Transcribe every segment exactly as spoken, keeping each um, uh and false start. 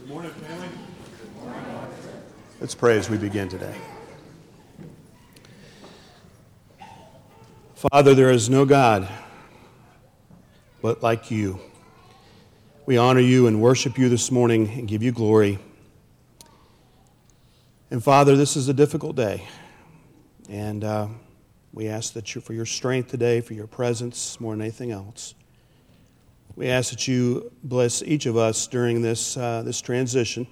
Good morning, family. Let's pray as we begin today. Father, there is no God but like you. We honor you and worship you this morning and give you glory. And Father, this is a difficult day. And uh, we ask that you, for your strength today, for your presence more than anything else. We ask that you bless each of us during this uh, this transition.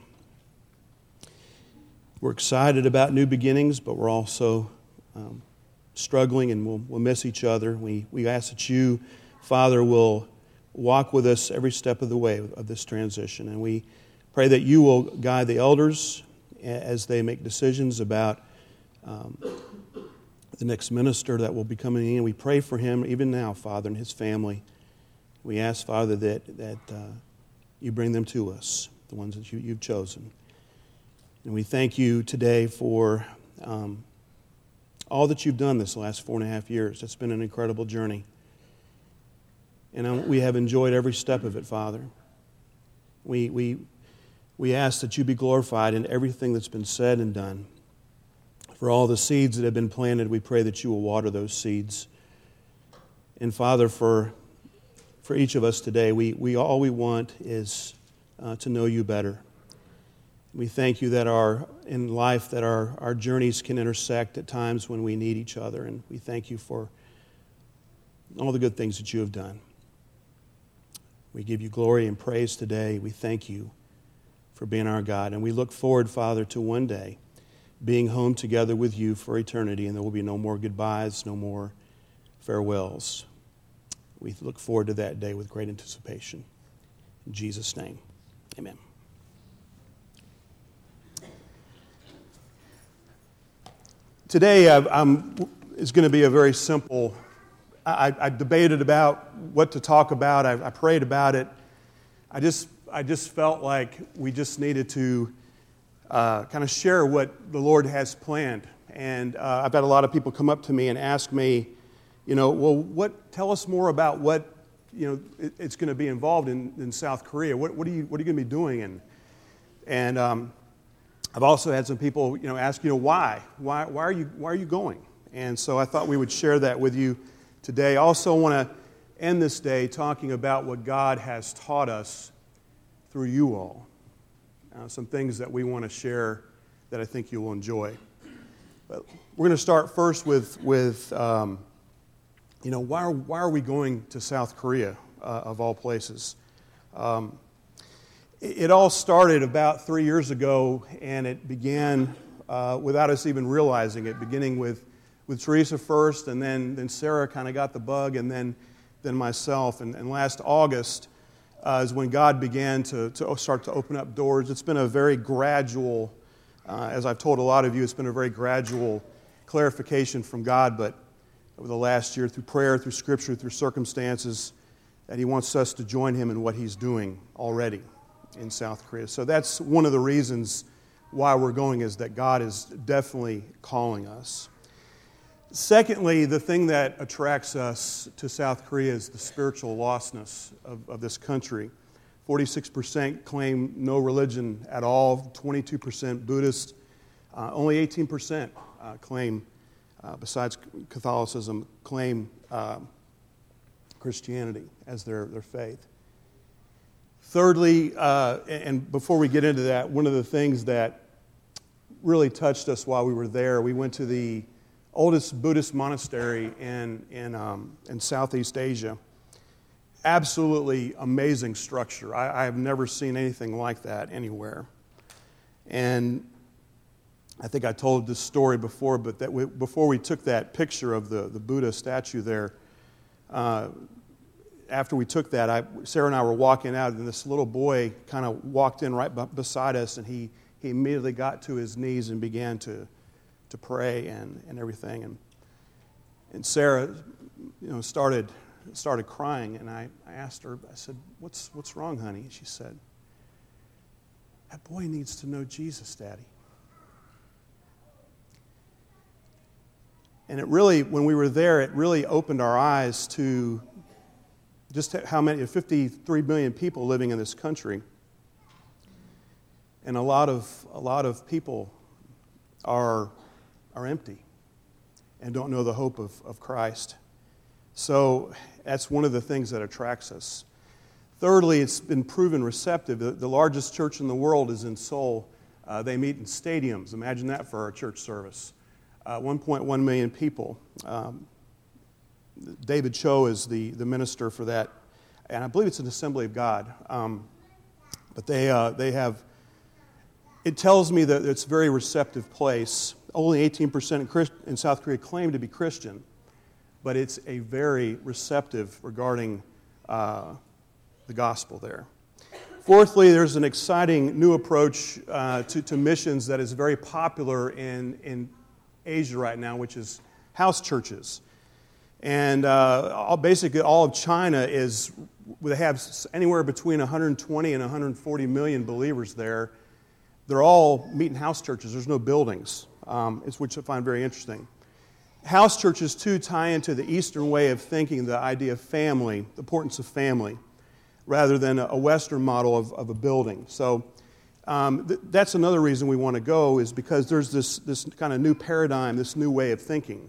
We're excited about new beginnings, but we're also um, struggling, and we'll, we'll miss each other. We we ask that you, Father, will walk with us every step of the way of this transition. And we pray that you will guide the elders as they make decisions about um, the next minister that will be coming in. We pray for him even now, Father, and his family. We ask, Father, that, that uh, you bring them to us, the ones that you, you've chosen. And we thank you today for um, all that you've done this last four and a half years. It's been an incredible journey. And um, we have enjoyed every step of it, Father. We, we, we ask that you be glorified in everything that's been said and done. For all the seeds that have been planted, we pray that you will water those seeds. And Father, for For each of us today, we, we all we want is uh, to know you better. We thank you that our in life that our, our journeys can intersect at times when we need each other, and we thank you for all the good things that you have done. We give you glory and praise today. We thank you for being our God, and we look forward, Father, to one day being home together with you for eternity, and there will be no more goodbyes, no more farewells. We look forward to that day with great anticipation. In Jesus' name, amen. Today I'm, is going to be a very simple, I, I debated about what to talk about. I, I prayed about it. I just, I just felt like we just needed to uh, kind of share what the Lord has planned. And uh, I've had a lot of people come up to me and ask me, You know, well, what? Tell us more about what, you know, it, it's going to be involved in, in South Korea. What, what are you What are you going to be doing? And and um, I've also had some people, you know, ask, you know, why? Why why are you Why are you going? And so I thought we would share that with you today. I also want to end this day talking about what God has taught us through you all. Uh, some things that we want to share that I think you will enjoy. But we're going to start first with with. Um, You know, why are, why are we going to South Korea, uh, of all places? Um, it, it all started about three years ago, and it began uh, without us even realizing it, beginning with, with Teresa first, and then, then Sarah kind of got the bug, and then, then myself. And, and last August uh, is when God began to, to start to open up doors. It's been a very gradual, uh, as I've told a lot of you, it's been a very gradual clarification from God, but over the last year, through prayer, through Scripture, through circumstances, that He wants us to join Him in what He's doing already in South Korea. So that's one of the reasons why we're going, is that God is definitely calling us. Secondly, the thing that attracts us to South Korea is the spiritual lostness of, of this country. forty-six percent claim no religion at all, twenty-two percent Buddhist, uh, only eighteen percent uh, claim Uh, besides Catholicism, claim uh, Christianity as their, their faith. Thirdly, uh, and before we get into that, one of the things that really touched us while we were there, we went to the oldest Buddhist monastery in, in, um, in Southeast Asia. Absolutely amazing structure. I, I have never seen anything like that anywhere. And I think I told this story before, but that we, before we took that picture of the, the Buddha statue there, uh, after we took that, I, Sarah and I were walking out, and this little boy kind of walked in right b- beside us, and he, he immediately got to his knees and began to to pray and, and everything. And and Sarah, you know, started started crying, and I, I asked her, I said, "What's what's wrong, honey?" And she said, "That boy needs to know Jesus, Daddy." And it really, when we were there, it really opened our eyes to just how many, fifty-three million people living in this country. And a lot of a lot of people are are empty and don't know the hope of, of Christ. So that's one of the things that attracts us. Thirdly, it's been proven receptive. The, the largest church in the world is in Seoul. Uh, they meet in stadiums. Imagine that for our church service. Uh, one point one million people. Um, David Cho is the, the minister for that, and I believe it's an Assembly of God. Um, but they uh, they have. It tells me that it's a very receptive place. Only eighteen percent in, Christ, in South Korea claim to be Christian, but it's a very receptive regarding uh, the gospel there. Fourthly, there's an exciting new approach uh, to, to missions that is very popular in, in Asia right now, which is house churches. And uh, all, basically all of China is, they have anywhere between one hundred twenty and one hundred forty million believers there. They're all meeting house churches. There's no buildings, um, which I find very interesting. House churches, too, tie into the Eastern way of thinking, the idea of family, the importance of family, rather than a Western model of, of a building. So um, th- that's another reason we want to go, is because there's this, this kind of new paradigm, this new way of thinking.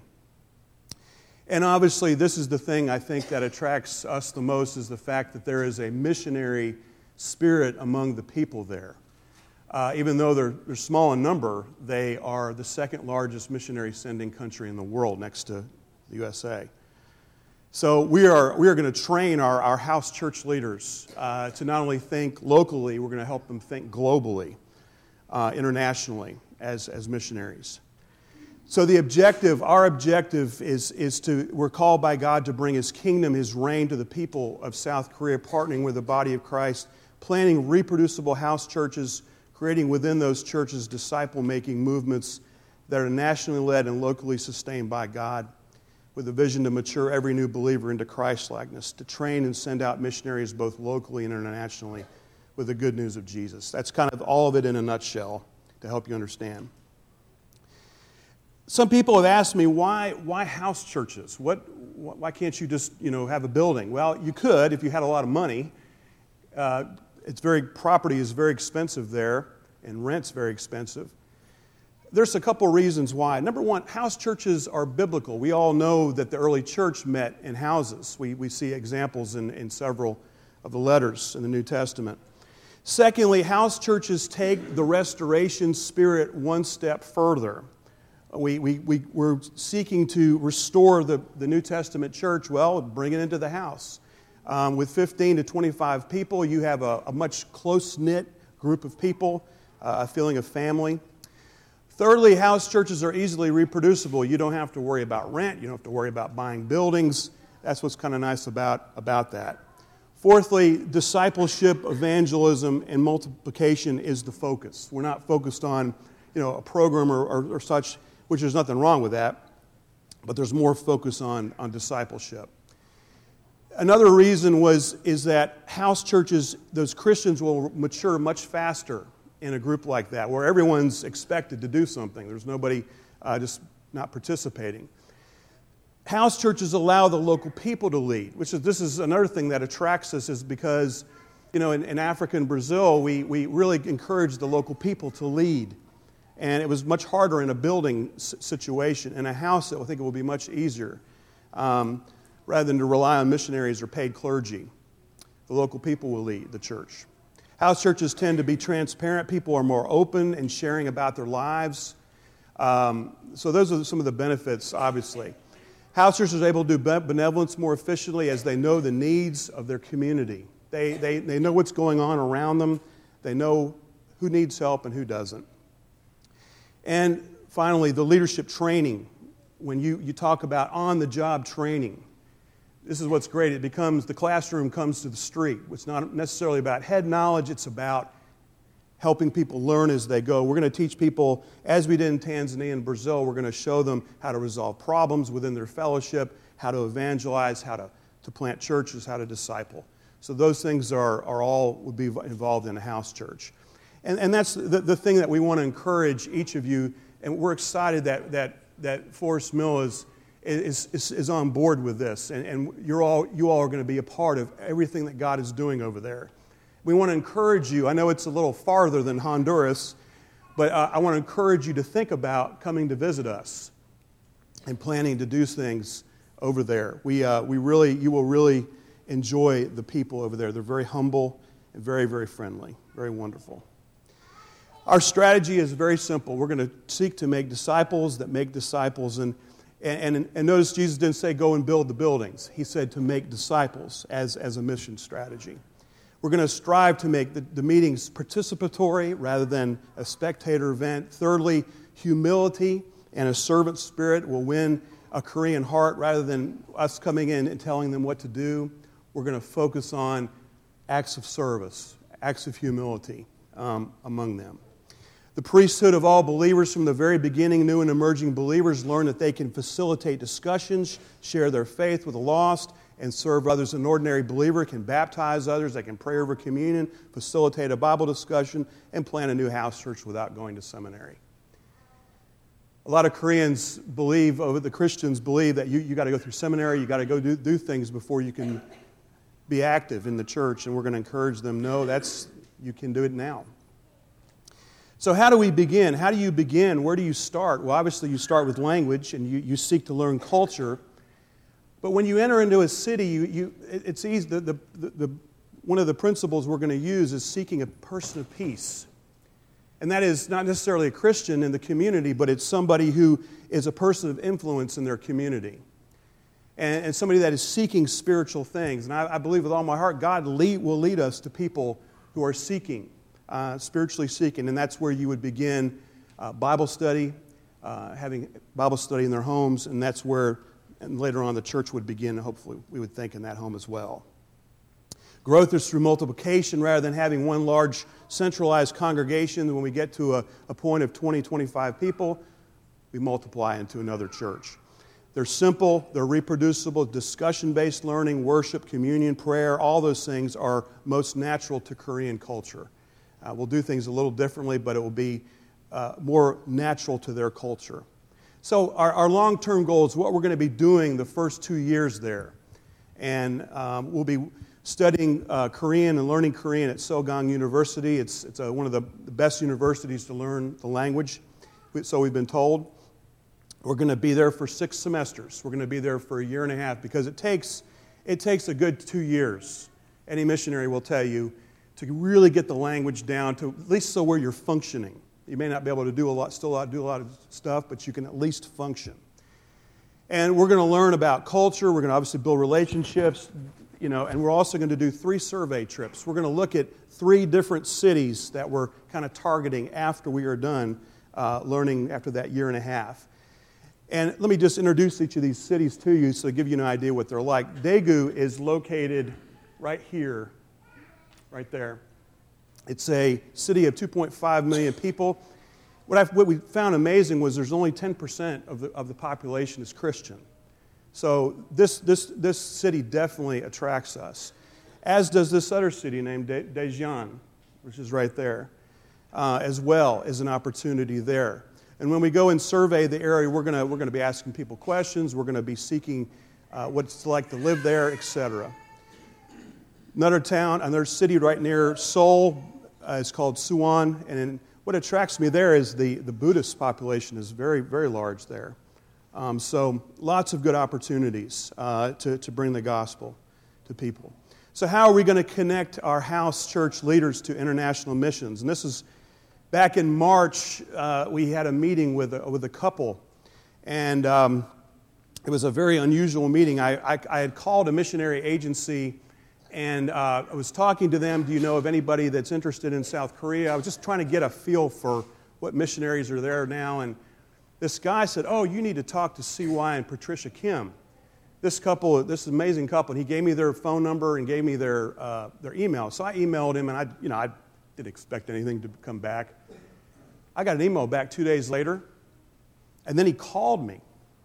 And obviously, this is the thing I think that attracts us the most, is the fact that there is a missionary spirit among the people there. Uh, even though they're, they're small in number, they are the second largest missionary sending country in the world, next to the U S A. So we are we are going to train our, our house church leaders uh, to not only think locally, we're going to help them think globally, uh, internationally, as, as missionaries. So the objective, our objective is, is to, we're called by God to bring His kingdom, His reign to the people of South Korea, partnering with the body of Christ, planning reproducible house churches, creating within those churches disciple-making movements that are nationally led and locally sustained by God, with a vision to mature every new believer into Christ-likeness, to train and send out missionaries both locally and internationally with the good news of Jesus. That's kind of all of it in a nutshell to help you understand. Some people have asked me, why, why house churches? What, why can't you just, you know, have a building? Well, you could if you had a lot of money. Uh, it's very property is very expensive there, and rent's very expensive. There's a couple reasons why. Number one, house churches are biblical. We all know that the early church met in houses. We, we see examples in, in several of the letters in the New Testament. Secondly, house churches take the restoration spirit one step further. We, we, we, we're seeking to restore the, the New Testament church, well, bring it into the house. Um, with fifteen to twenty-five people, you have a, a much close-knit group of people, uh, a feeling of family. Thirdly, house churches are easily reproducible. You don't have to worry about rent. You don't have to worry about buying buildings. That's what's kind of nice about, about that. Fourthly, discipleship, evangelism, and multiplication is the focus. We're not focused on, you know, a program or, or, or such, which there's nothing wrong with that, but there's more focus on, on discipleship. Another reason was is that house churches, those Christians will mature much faster in a group like that, where everyone's expected to do something. There's nobody uh, just not participating. House churches allow the local people to lead, which is this is another thing that attracts us, is because, you know, in, in Africa and Brazil, we, we really encourage the local people to lead. And it was much harder in a building situation. In a house, I think it will be much easier, um, rather than to rely on missionaries or paid clergy. The local people will lead the church. House churches tend to be transparent. People are more open and sharing about their lives. Um, so those are some of the benefits, obviously. House churches are able to do benevolence more efficiently as they know the needs of their community. They, they, they know what's going on around them. They know who needs help and who doesn't. And finally, the leadership training. When you, you talk about on-the-job training, this is what's great. It becomes, the classroom comes to the street. It's not necessarily about head knowledge. It's about helping people learn as they go. We're going to teach people, as we did in Tanzania and Brazil, we're going to show them how to resolve problems within their fellowship, how to evangelize, how to, to plant churches, how to disciple. So those things are, are all would be involved in a house church. And, and that's the, the thing that we want to encourage each of you, and we're excited that that, that Forest Mill is, is, is, is on board with this, and, and you're all, you all are going to be a part of everything that God is doing over there. we want to encourage you. I know it's a little farther than Honduras, but uh, I want to encourage you to think about coming to visit us and planning to do things over there. We, uh, we really, you will really enjoy the people over there. They're very humble and very, very friendly, very wonderful. Our strategy is very simple. We're going to seek to make disciples that make disciples. And, and, and notice Jesus didn't say go and build the buildings. He said to make disciples as, as a mission strategy. We're going to strive to make the, the meetings participatory rather than a spectator event. Thirdly, humility and a servant spirit will win a Korean heart rather than us coming in and telling them what to do. We're going to focus on acts of service, acts of humility um, among them. The priesthood of all believers from the very beginning, new and emerging believers, learn that they can facilitate discussions, share their faith with the lost, and serve others. An ordinary believer can baptize others, they can pray over communion, facilitate a Bible discussion, and plant a new house church without going to seminary. A lot of Koreans believe, over the Christians believe that you, you got to go through seminary, you got to go do, do things before you can be active in the church, and we're going to encourage them, no, that's you can do it now. So how do we begin? How do you begin? Where do you start? Well, obviously you start with language and you, you seek to learn culture. But when you enter into a city, you, you, it's easy. The, the, the, one of the principles we're going to use is seeking a person of peace. And that is not necessarily a Christian in the community, but it's somebody who is a person of influence in their community. And, and somebody that is seeking spiritual things. And I, I believe with all my heart, God lead, will lead us to people who are seeking Uh, spiritually seeking, and that's where you would begin uh, Bible study, uh, having Bible study in their homes, and that's where, and later on, the church would begin. Hopefully, we would think in that home as well. Growth is through multiplication rather than having one large centralized congregation. When we get to a, a point of twenty, twenty-five people, we multiply into another church. They're simple, they're reproducible, discussion-based learning, worship, communion, prayer, all those things are most natural to Korean culture. Uh, we'll do things a little differently, but it will be uh, more natural to their culture. So our, our long-term goal is what we're going to be doing the first two years there. And um, we'll be studying uh, Korean and learning Korean at Sogang University. It's, it's a, one of the, the best universities to learn the language, so we've been told. We're going to be there for six semesters. We're going to be there for a year and a half because it takes, it takes a good two years. Any missionary will tell you, to really get the language down to at least so where you're functioning. You may not be able to do a lot, still do a lot of stuff, but you can at least function. And we're going to learn about culture. We're going to obviously build relationships, you know, and we're also going to do three survey trips. We're going to look at three different cities that we're kind of targeting after we are done uh, learning after that year and a half. And let me just introduce each of these cities to you so to give you an idea what they're like. Daegu is located right here. Right there. It's a city of two point five million people. What, I've, what we found amazing was there's only ten percent of the, of the population is Christian. So this, this, this city definitely attracts us, as does this other city named De- Daejeon, which is right there, uh, as well as an opportunity there. And when we go and survey the area, we're going we're going to be asking people questions. We're going to be seeking uh, what it's like to live there, et cetera. Another town, another city right near Seoul uh, is called Suwon. And in, what attracts me there is the, the Buddhist population is very, very large there. Um, so lots of good opportunities uh, to, to bring the gospel to people. So how are we going to connect our house church leaders to international missions? And this is back in March, uh, we had a meeting with a, with a couple. And um, it was a very unusual meeting. I, I, I had called a missionary agency. And uh, I was talking to them, do you know of anybody that's interested in South Korea? I was just trying to get a feel for what missionaries are there now. And this guy said, oh, you need to talk to C Y and Patricia Kim. This couple, this amazing couple, and he gave me their phone number and gave me their uh, their email. So I emailed him, and I, you know, I didn't expect anything to come back. I got an email back two days later, and then he called me.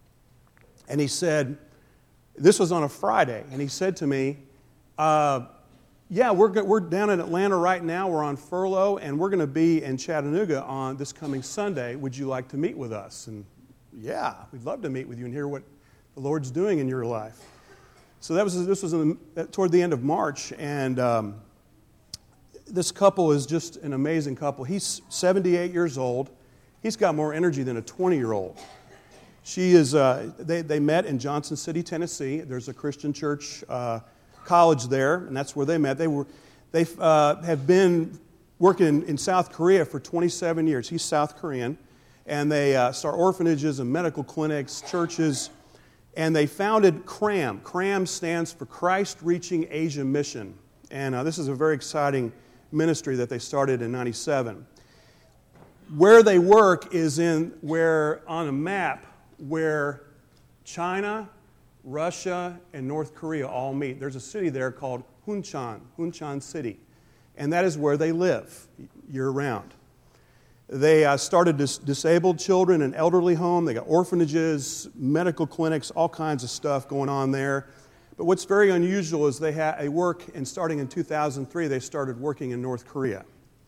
And he said, this was on a Friday, and he said to me, Uh, yeah, we're we're down in Atlanta right now. We're on furlough, and we're going to be in Chattanooga on this coming Sunday. Would you like to meet with us? And yeah, we'd love to meet with you and hear what the Lord's doing in your life. So that was this was in the, toward the end of March, and um, this couple is just an amazing couple. He's seventy-eight years old. He's got more energy than a twenty-year-old. She is. Uh, they they met in Johnson City, Tennessee. There's a Christian church uh, college there, and that's where they met. They were they uh, have been working in, in South Korea for twenty-seven years. He's South Korean, and they uh, start orphanages and medical clinics, churches, and they founded CRAM. CRAM stands for Christ Reaching Asia Mission, and uh, this is a very exciting ministry that they started in ninety-seven. Where they work is in where on a map where China, Russia, and North Korea all meet. There's a city there called Hunchan, Hunchan City, and that is where they live year-round. They uh, started dis- disabled children and elderly home. They got orphanages, medical clinics, all kinds of stuff going on there. But what's very unusual is they, ha- they work, and starting in two thousand three, they started working in North Korea.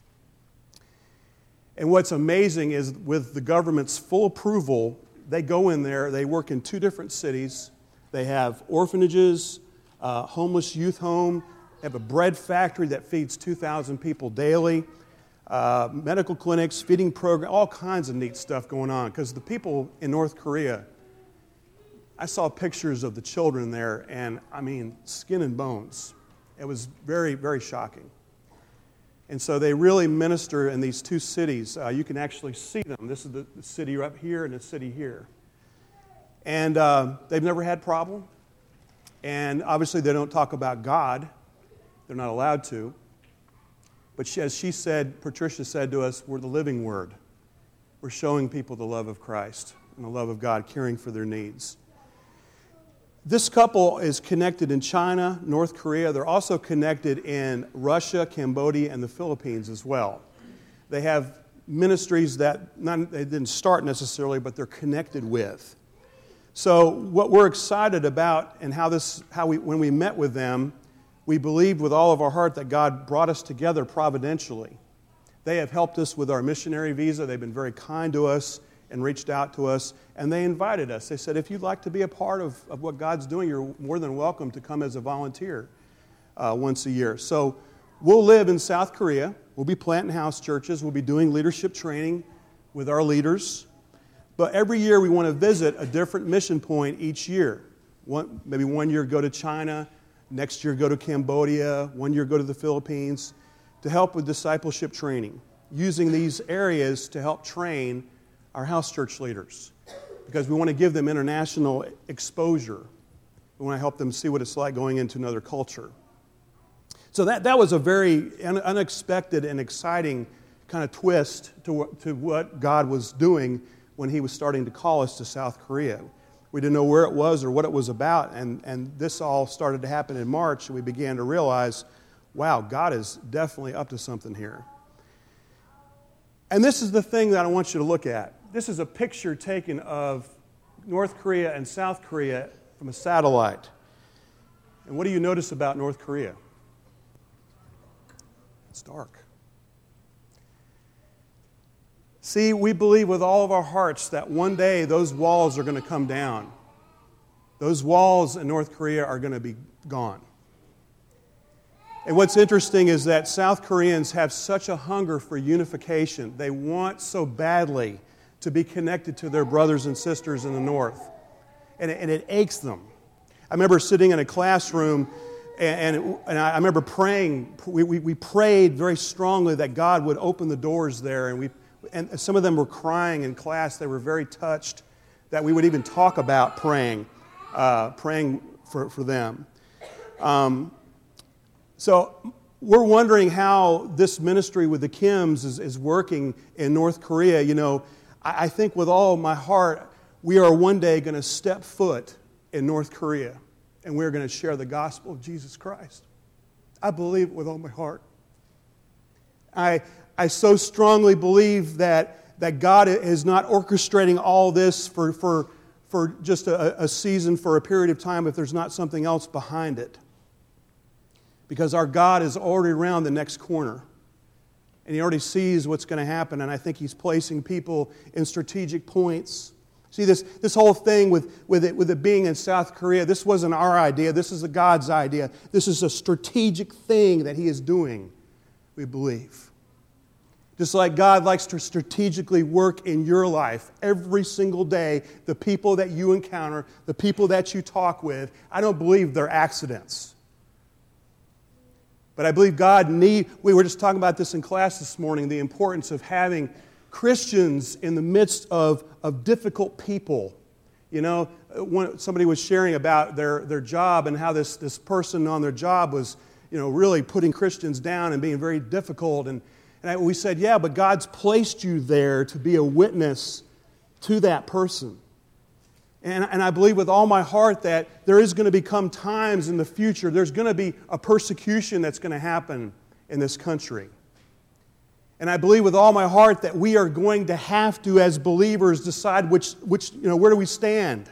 And what's amazing is with the government's full approval, they go in there, they work in two different cities. They have orphanages, uh, homeless youth home, they have a bread factory that feeds two thousand people daily, uh, medical clinics, feeding program, all kinds of neat stuff going on. Because the people in North Korea, I saw pictures of the children there, and I mean, skin and bones. It was very, very shocking. And so they really minister in these two cities. Uh, you can actually see them. This is the, the city up here and the city here. And uh, they've never had problem. And obviously they don't talk about God. They're not allowed to. But she, as she said, Patricia said to us, we're the living word. We're showing people the love of Christ and the love of God, caring for their needs. This couple is connected in China, North Korea. They're also connected in Russia, Cambodia, and the Philippines as well. They have ministries that not, they didn't start necessarily, but they're connected with. So what we're excited about and how this, how we, when we met with them, we believed with all of our heart that God brought us together providentially. They have helped us with our missionary visa. They've been very kind to us and reached out to us, and they invited us. They said, if you'd like to be a part of, of what God's doing, you're more than welcome to come as a volunteer uh, once a year. So we'll live in South Korea. We'll be planting house churches. We'll be doing leadership training with our leaders. But every year we want to visit a different mission point each year. One, maybe one year go to China, next year go to Cambodia, one year go to the Philippines, to help with discipleship training, using these areas to help train our house church leaders, because we want to give them international exposure. We want to help them see what it's like going into another culture. So that, that was a very un- unexpected and exciting kind of twist to, to what God was doing when He was starting to call us to South Korea. We didn't know where it was or what it was about, and, and this all started to happen in March, and we began to realize, wow, God is definitely up to something here. And this is the thing that I want you to look at. This is a picture taken of North Korea and South Korea from a satellite. And what do you notice about North Korea? It's dark. See, we believe with all of our hearts that one day those walls are going to come down. Those walls in North Korea are going to be gone. And what's interesting is that South Koreans have such a hunger for unification. They want so badly to be connected to their brothers and sisters in the North. And it, and it aches them. I remember sitting in a classroom, and, and, and I remember praying. We, we, we prayed very strongly that God would open the doors there. And, we, and some of them were crying in class. They were very touched that we would even talk about praying, uh, praying for, for them. Um, So we're wondering how this ministry with the Kims is, is working in North Korea. You know, I, I think with all my heart, we are one day going to step foot in North Korea, and we're going to share the gospel of Jesus Christ. I believe it with all my heart. I, I so strongly believe that, that God is not orchestrating all this for, for, for just a, a season, for a period of time, if there's not something else behind it. Because our God is already around the next corner. And He already sees what's going to happen. And I think He's placing people in strategic points. See, this, this whole thing with, with, it, with it being in South Korea, this wasn't our idea. This is the God's idea. This is a strategic thing that He is doing we believe. Just like God likes to strategically work in your life every single day, the people that you encounter, the people that you talk with, I don't believe they're accidents. But I believe God need, we were just talking about this in class this morning, the importance of having Christians in the midst of, of difficult people. You know, when somebody was sharing about their, their job and how this, this person on their job was, you know, really putting Christians down and being very difficult. And, and I, we said, yeah, but God's placed you there to be a witness to that person. And, and I believe with all my heart that there is going to become times in the future, there's going to be a persecution that's going to happen in this country. And I believe with all my heart that we are going to have to, as believers, decide which, which you know, where do we stand.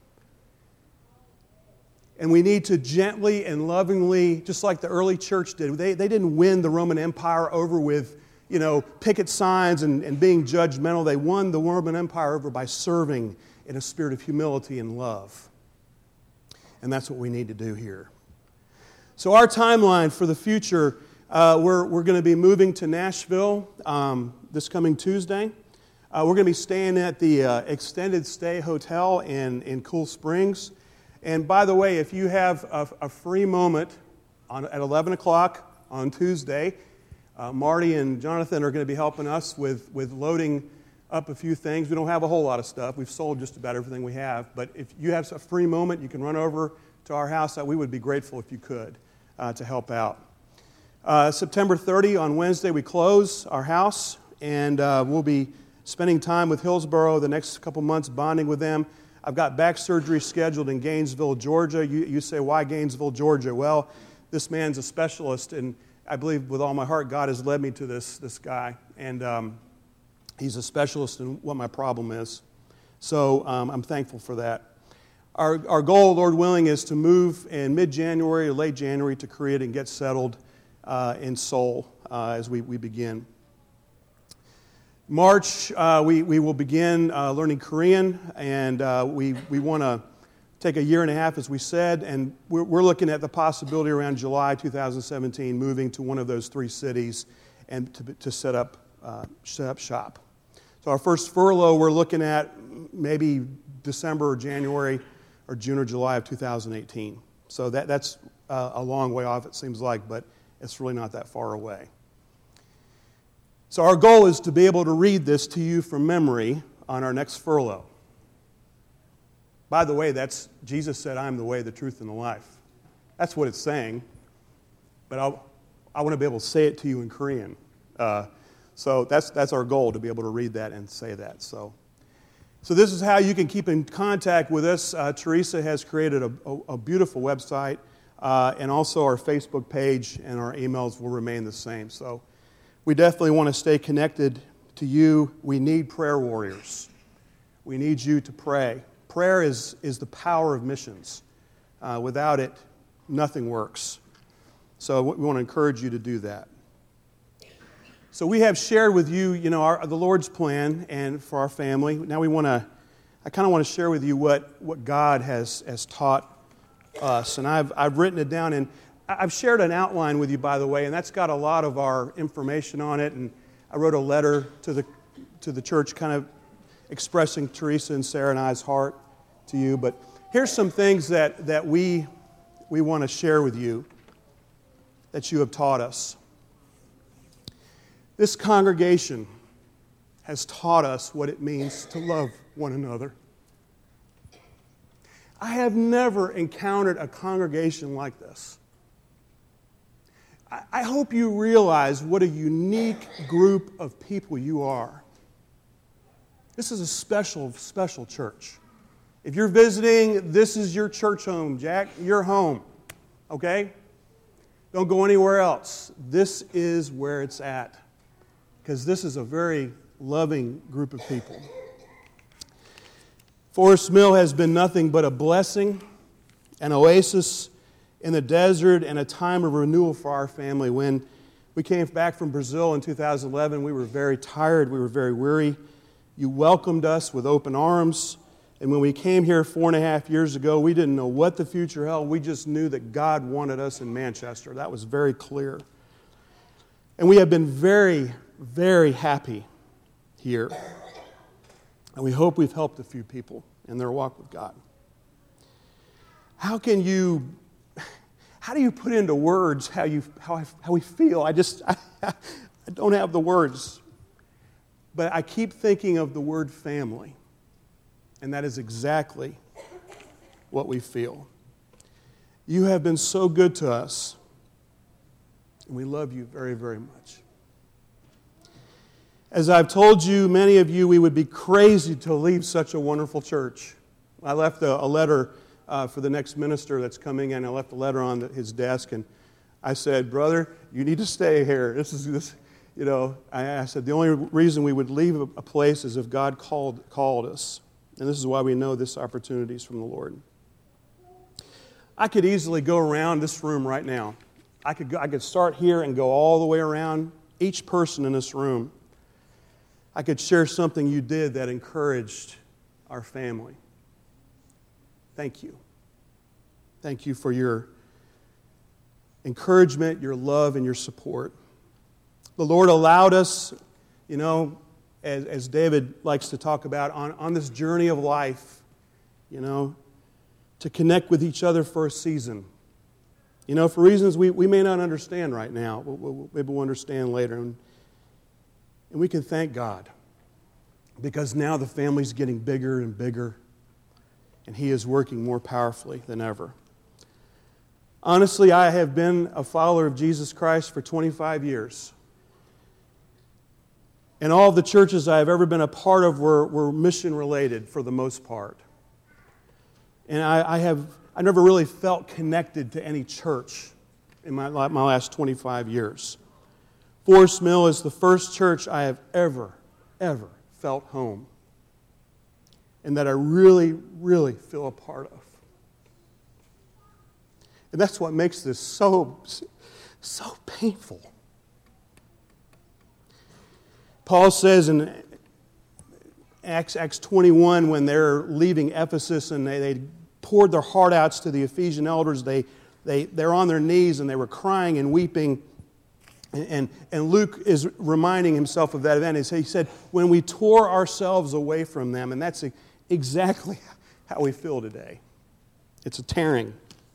And we need to gently and lovingly, just like the early church did, they, they didn't win the Roman Empire over with, you know, picket signs and, and being judgmental. They won the Roman Empire over by serving in a spirit of humility and love. And that's what we need to do here. So our timeline for the future, uh, we're, we're going to be moving to Nashville um, this coming Tuesday. Uh, we're going to be staying at the uh, Extended Stay Hotel in, in Cool Springs. And by the way, if you have a, a free moment on, at eleven o'clock on Tuesday, uh, Marty and Jonathan are going to be helping us with, with loading up a few things. We don't have a whole lot of stuff. We've sold just about everything we have. But if you have a free moment, you can run over to our house. We would be grateful if you could uh, to help out. Uh, September thirtieth, on Wednesday, we close our house, and uh, we'll be spending time with Hillsboro the next couple months, bonding with them. I've got back surgery scheduled in Gainesville, Georgia. You, you say, why Gainesville, Georgia? Well, this man's a specialist, and I believe with all my heart God has led me to this, this guy. And um, he's a specialist in what my problem is. So um, I'm thankful for that. Our, our goal, Lord willing, is to move in mid-January or late January to Korea and get settled uh, in Seoul uh, as we, we begin. March, uh, we, we will begin uh, learning Korean, and uh, we, we want to take a year and a half, as we said, and we're, we're looking at the possibility around July twenty seventeen moving to one of those three cities and to, to set up uh, set up shop. So our first furlough, we're looking at maybe December or January or June or July of two thousand eighteen. So that, that's uh, a long way off, it seems like, but it's really not that far away. So our goal is to be able to read this to you from memory on our next furlough. By the way, that's Jesus said, I am the way, the truth, and the life. That's what it's saying. But I'll, I want to be able to say it to you in Korean. Uh, so that's that's our goal, to be able to read that and say that. So, so this is how you can keep in contact with us. Uh, Teresa has created a, a, a beautiful website, uh, and also our Facebook page and our emails will remain the same. So we definitely want to stay connected to you. We need prayer warriors. We need you to pray. Prayer is, is the power of missions. Uh, without it, nothing works. So we want to encourage you to do that. So we have shared with you, you know, our, the Lord's plan and for our family. Now we want to, I kind of want to share with you what, what God has, has taught us. And I've, I've written it down in I've shared an outline with you, by the way, and that's got a lot of our information on it. And I wrote a letter to the to the church kind of expressing Teresa and Sarah and I's heart to you. But here's some things that, that we, we want to share with you that you have taught us. This congregation has taught us what it means to love one another. I have never encountered a congregation like this. I hope you realize what a unique group of people you are. This is a special, special church. If you're visiting, this is your church home, Jack. Your home, okay? Don't go anywhere else. This is where it's at, because this is a very loving group of people. Forest Mill has been nothing but a blessing, an oasis in the desert, and a time of renewal for our family. When we came back from Brazil in two thousand eleven, we were very tired, we were very weary. You welcomed us with open arms, and when we came here four and a half years ago, we didn't know what the future held. We just knew that God wanted us in Manchester. That was very clear. And we have been very, very happy here. And we hope we've helped a few people in their walk with God. How can you, how do you put into words how you how, I, how we feel? I just, I, I don't have the words. But I keep thinking of the word family. And that is exactly what we feel. You have been so good to us. And we love you very, very much. As I've told you, many of you, we would be crazy to leave such a wonderful church. I left a, a letter uh, for the next minister that's coming in. I left a letter on the, his desk, and I said, brother, you need to stay here. This is this, you know. I, I said the only reason we would leave a, a place is if God called called us, and this is why we know this opportunity is from the Lord. I could easily go around this room right now. I could go, I could start here and go all the way around each person in this room. I could share something you did that encouraged our family. Thank you. Thank you for your encouragement, your love, and your support. The Lord allowed us, you know, as, as David likes to talk about, on, on this journey of life, you know, to connect with each other for a season. You know, for reasons we, we may not understand right now, but we'll, maybe we'll understand later. And, and we can thank God because now the family's getting bigger and bigger, and He is working more powerfully than ever. Honestly, I have been a follower of Jesus Christ for twenty-five years. And all of the churches I have ever been a part of were, were mission-related for the most part. And I, I have I never really felt connected to any church in my, my last twenty-five years. Forest Mill is the first church I have ever, ever felt home. And that I really, really feel a part of. And that's what makes this so, so painful. Paul says in Acts, Acts twenty-one, when they're leaving Ephesus and they, they poured their heart outs to the Ephesian elders, they, they, they're on their knees and they were crying and weeping. And, and, and Luke is reminding himself of that event. He said, when we tore ourselves away from them, and that's exactly how we feel today. It's a tearing.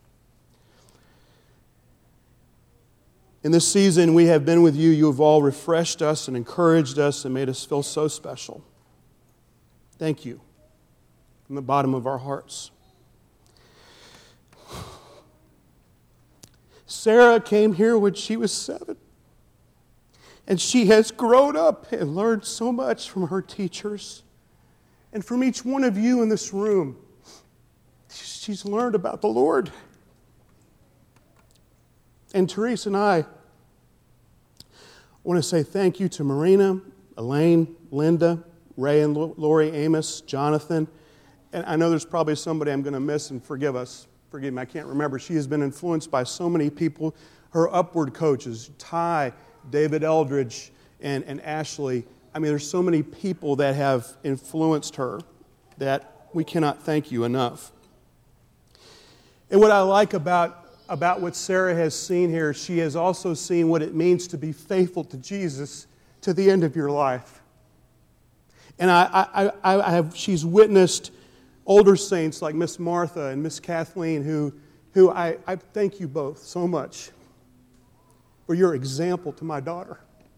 In this season, we have been with you. You have all refreshed us and encouraged us and made us feel so special. Thank you from the bottom of our hearts. Sarah came here when she was seven. And she has grown up and learned so much from her teachers. And from each one of you in this room, she's learned about the Lord. And Teresa and I want to say thank you to Marina, Elaine, Linda, Ray and Lori, Amos, Jonathan. And I know there's probably somebody I'm going to miss, and forgive us. Forgive me, I can't remember. She has been influenced by so many people. Her upward coaches, Ty, David Eldridge, and, and Ashley. I mean, there's so many people that have influenced her that we cannot thank you enough. And what I like about, about what Sarah has seen here, she has also seen what it means to be faithful to Jesus to the end of your life. And I, I, I, I have, she's witnessed older saints like Miss Martha and Miss Kathleen, who, who I, I thank you both so much for your example to my daughter.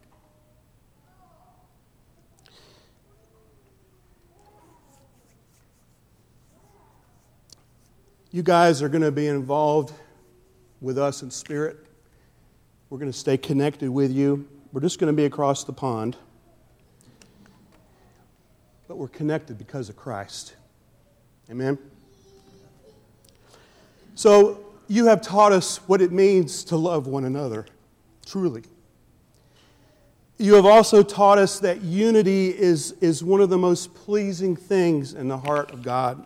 You guys are going to be involved with us in spirit. We're going to stay connected with you. We're just going to be across the pond. But we're connected because of Christ. Amen? So, you have taught us what it means to love one another, truly. You have also taught us that unity is, is one of the most pleasing things in the heart of God.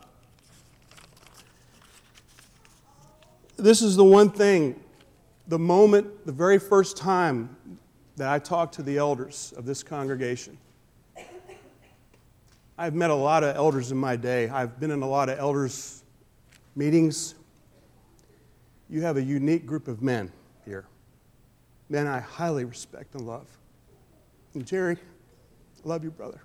This is the one thing, the moment, the very first time that I talked to the elders of this congregation. I've met a lot of elders in my day. I've been in a lot of elders' meetings. You have a unique group of men here. men I highly respect and love. And Jerry, I love you, brother.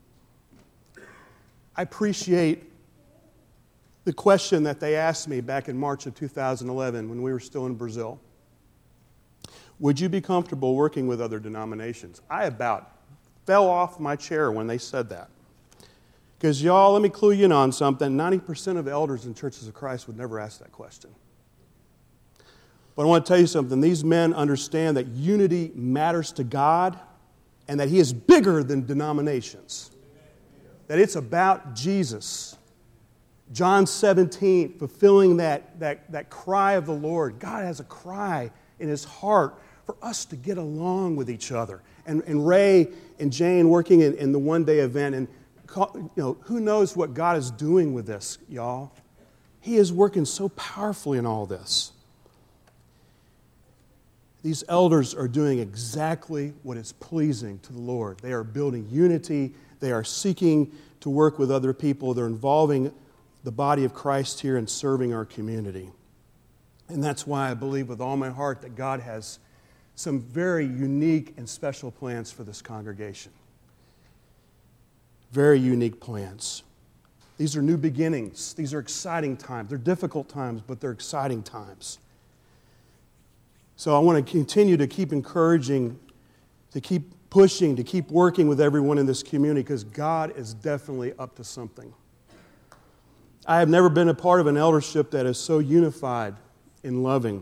I appreciate the question that they asked me back in March of two thousand eleven when we were still in Brazil. Would you be comfortable working with other denominations? I about fell off my chair when they said that. Because y'all, let me clue you in on something. ninety percent of elders in Churches of Christ would never ask that question. But I want to tell you something. These men understand that unity matters to God and that He is bigger than denominations. That it's about Jesus. John seventeen, fulfilling that, that, that cry of the Lord. God has a cry in His heart for us to get along with each other. And, and Ray and Jane working in, in the one-day event, and you know, who knows what God is doing with this, y'all. He is working so powerfully in all this. These elders are doing exactly what is pleasing to the Lord. They are building unity. They are seeking to work with other people. They're involving the body of Christ here and serving our community. And that's why I believe with all my heart that God has some very unique and special plans for this congregation. Very unique plans. These are new beginnings. These are exciting times. They're difficult times, but they're exciting times. So I want to continue to keep encouraging, to keep pushing, to keep working with everyone in this community because God is definitely up to something. I have never been a part of an eldership that is so unified and loving.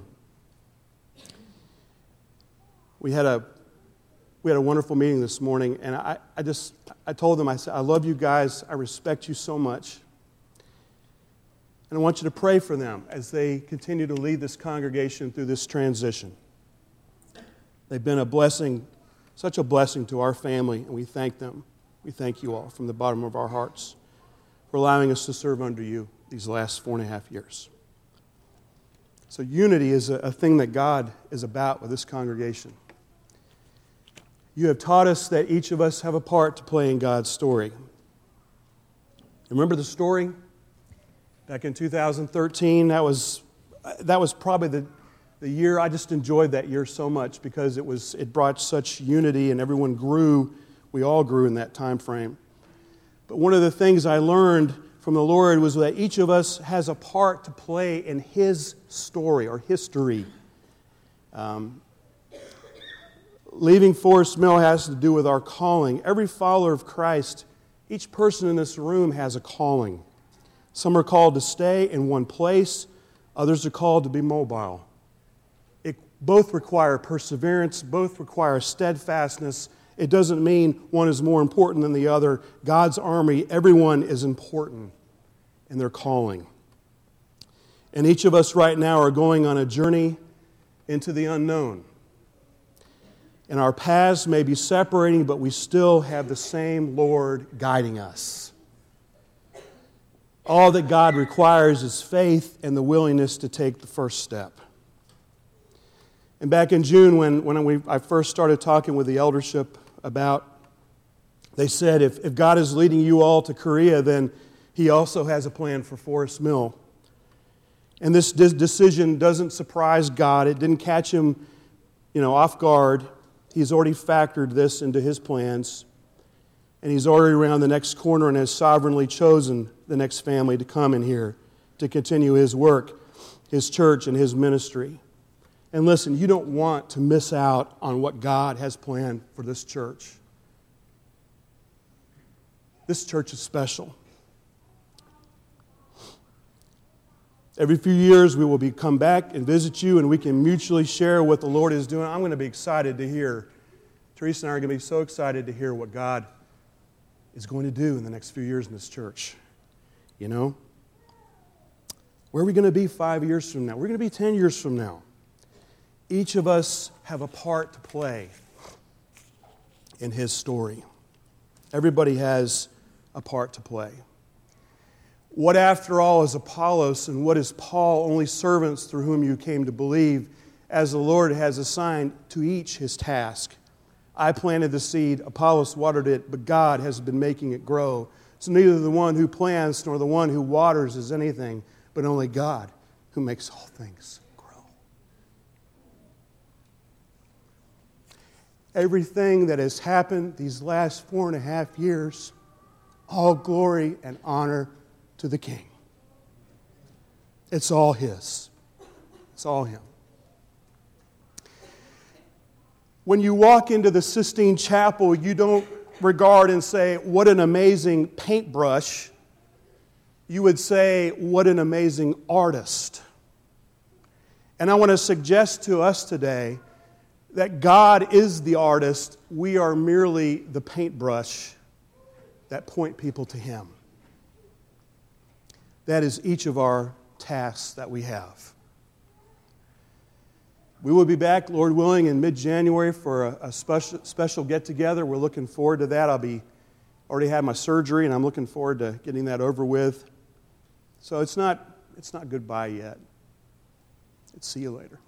We had a we had a wonderful meeting this morning, and I, I just I told them, I said, I love you guys, I respect you so much. And I want you to pray for them as they continue to lead this congregation through this transition. They've been a blessing, such a blessing to our family, and we thank them. We thank you all from the bottom of our hearts for allowing us to serve under you these last four and a half years. So unity is a, a thing that God is about with this congregation. You have taught us that each of us have a part to play in God's story. Remember the story? Back in two thousand thirteen, that was that was probably the, the year, I just enjoyed that year so much because it was it brought such unity and everyone grew. We all grew in that time frame. But one of the things I learned from the Lord was that each of us has a part to play in His story or history. Um, leaving Forest Mill has to do with our calling. Every follower of Christ, each person in this room has a calling. Some are called to stay in one place. Others are called to be mobile. It both require perseverance, both require steadfastness. It doesn't mean one is more important than the other. God's army, everyone is important in their calling. And each of us right now are going on a journey into the unknown. And our paths may be separating, but we still have the same Lord guiding us. All that God requires is faith and the willingness to take the first step. And back in June, when, when we, I first started talking with the eldership about, they said, if, if God is leading you all to Korea, then He also has a plan for Forest Mill. And this de- decision doesn't surprise God. It didn't catch Him, you know, off guard. He's already factored this into His plans. And He's already around the next corner and has sovereignly chosen the next family to come in here to continue His work, His church, and His ministry. And listen, you don't want to miss out on what God has planned for this church. This church is special. Every few years we will be come back and visit you and we can mutually share what the Lord is doing. I'm going to be excited to hear. Teresa and I are going to be so excited to hear what God is going to do in the next few years in this church. You know? Where are we going to be five years from now? We're going to be ten years from now. Each of us have a part to play in His story. Everybody has a part to play. What, after all, is Apollos and what is Paul? Only servants through whom you came to believe, as the Lord has assigned to each his task. I planted the seed, Apollos watered it, but God has been making it grow. So neither the one who plants nor the one who waters is anything, but only God who makes all things grow. everything that has happened these last four and a half years, all glory and honor to the King. It's all His. It's all Him. When you walk into the Sistine Chapel, you don't regard and say, what an amazing paintbrush. You would say, what an amazing artist. And I want to suggest to us today that God is the artist. We are merely the paintbrush that point people to Him. That is each of our tasks that we have. We will be back, Lord willing, in mid-January for a, a special, special get-together. We're looking forward to that. I'll be already had my surgery, and I'm looking forward to getting that over with. So it's not, it's not goodbye yet. It's see you later.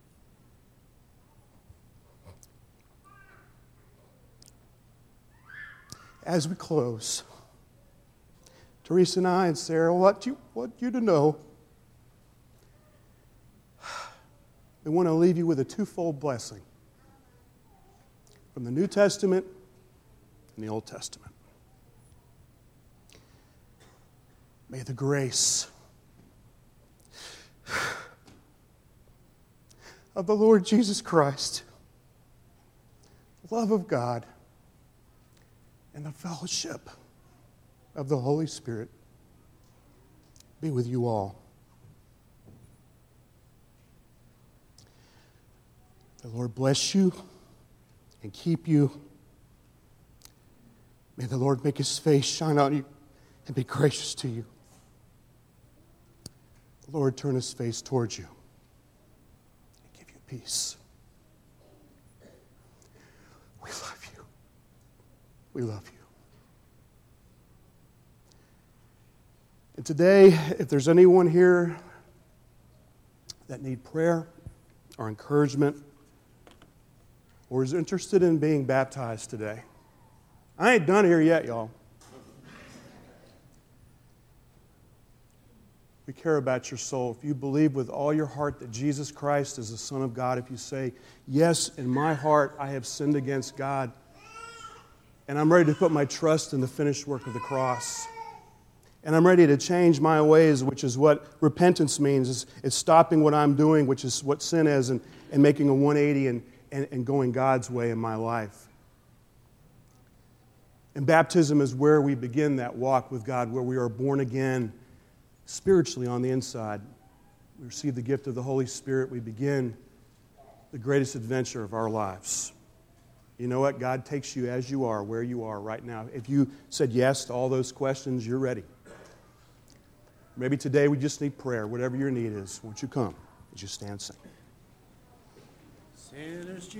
As we close, Teresa and I and Sarah want you, want you to know we want to leave you with a twofold blessing from the New Testament and the Old Testament. May the grace of the Lord Jesus Christ, the love of God, and the fellowship of the Holy Spirit be with you all. The Lord bless you and keep you. May the Lord make His face shine on you and be gracious to you. The Lord turn His face towards you and give you peace. We love you. We love you. And today, if there's anyone here that need prayer or encouragement or is interested in being baptized today, I ain't done here yet, y'all. We care about your soul. If you believe with all your heart that Jesus Christ is the Son of God, if you say, yes, in my heart I have sinned against God, and I'm ready to put my trust in the finished work of the cross, and I'm ready to change my ways, which is what repentance means. It's, it's stopping what I'm doing, which is what sin is, and, and making a one eighty and, and, and going God's way in my life. And baptism is where we begin that walk with God, where we are born again spiritually on the inside. We receive the gift of the Holy Spirit. We begin the greatest adventure of our lives. You know what? God takes you as you are, where you are right now. If you said yes to all those questions, you're ready. Maybe today we just need prayer. Whatever your need is, won't you come as you stand and sing? Sinners